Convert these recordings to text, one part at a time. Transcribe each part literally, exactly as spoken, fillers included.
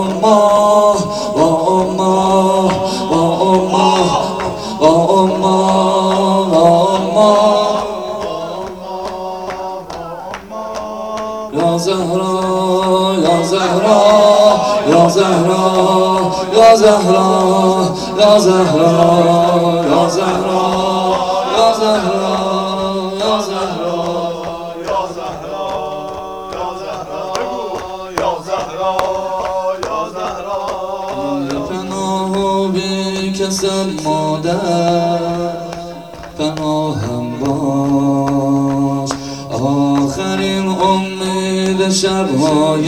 الله والله والله والله والله يا زهراء يا زهراء يا زهراء يا زهراء يا زهراء يا زهراء يا زهراء يا زهراء پناه بی کسل مادر پناهم باش آخرین امید شبهای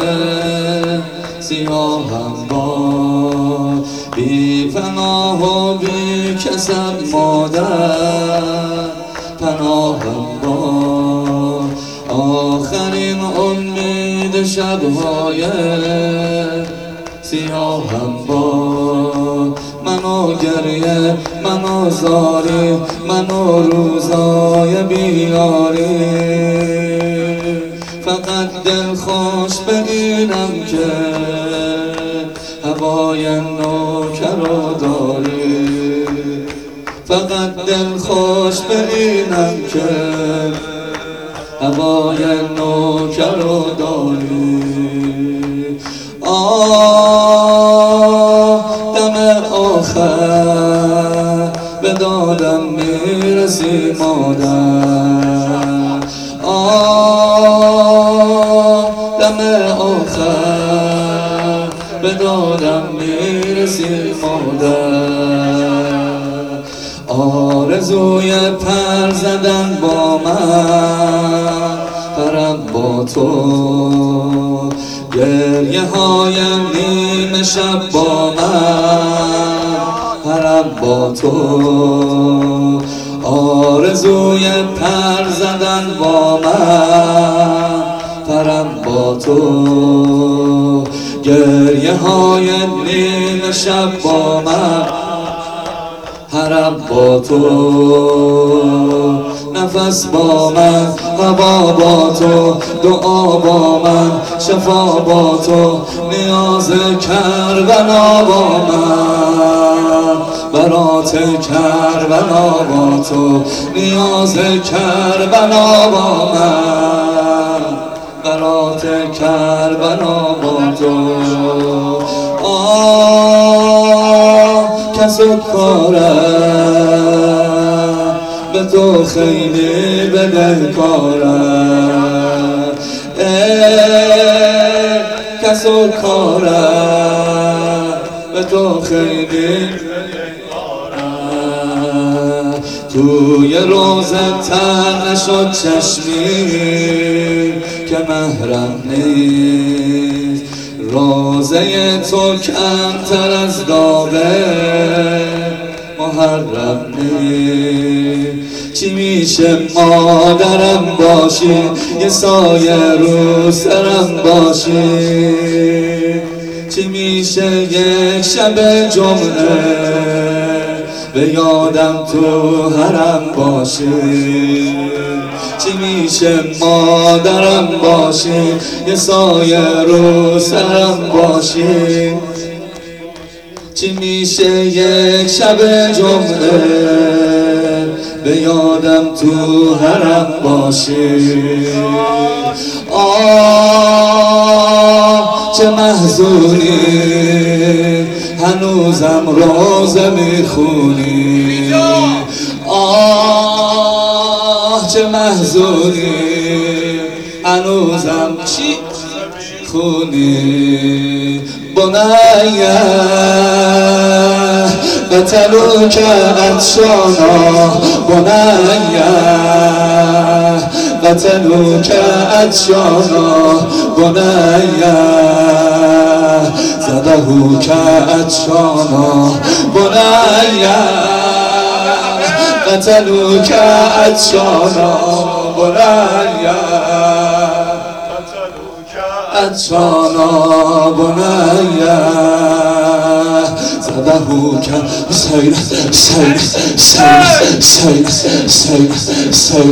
سیاهم باش بی پناه و بی کسل مادر پناهم باش آخرین امید شبهای سیاهم باش منو گریه منو زاری منو روزای بیاری فقط دل خوش به اینم که هوای نوکر رو داری فقط دل خوش به اینم که هوای نوکر رو داری آه دم آخر به دادم میرسی مادر آه دم آخر به دادم میرسی مادر آرزوی پر زدن با من پرم با تو گریه های نیمه شب با من هرم با تو آرزوی پر زدن با من پرم با تو گریه های نیمه شب با من هرم با تو نفس با من هوا با تو دعا با من شفا با تو نیاز کربلا با من برات کربلا با تو نیاز کربلا با من برات کربلا با تو آه کس و کارم به تو خیلی بدهکارم ای کس و کارم به تو خیلی بدهکارم توی روزه تر نشد چشمی که محرم نیست روزه تو کمتر از داغه محرم نیست چی میشه مادرم باشی یه سایه رو سرم باشی چی میشه یک شب جمعه به یادم تو حرم باشی چی میشه مادرم باشی یه سایه رو سرم باشی چی میشه یک شب جمعه به یادم تو حرم باشی آه چه محزونی هنوزم روزه میخونی آه چه محزونی هنوزم چی خونی بنیه قتلوک عطشانا بنیه قتلوک عطشانا بنیه زدهوک عطشانا بنیه قتلوک عطشانا بنیه عطشانا بنیه زدهوک سید سید سید سید سید سید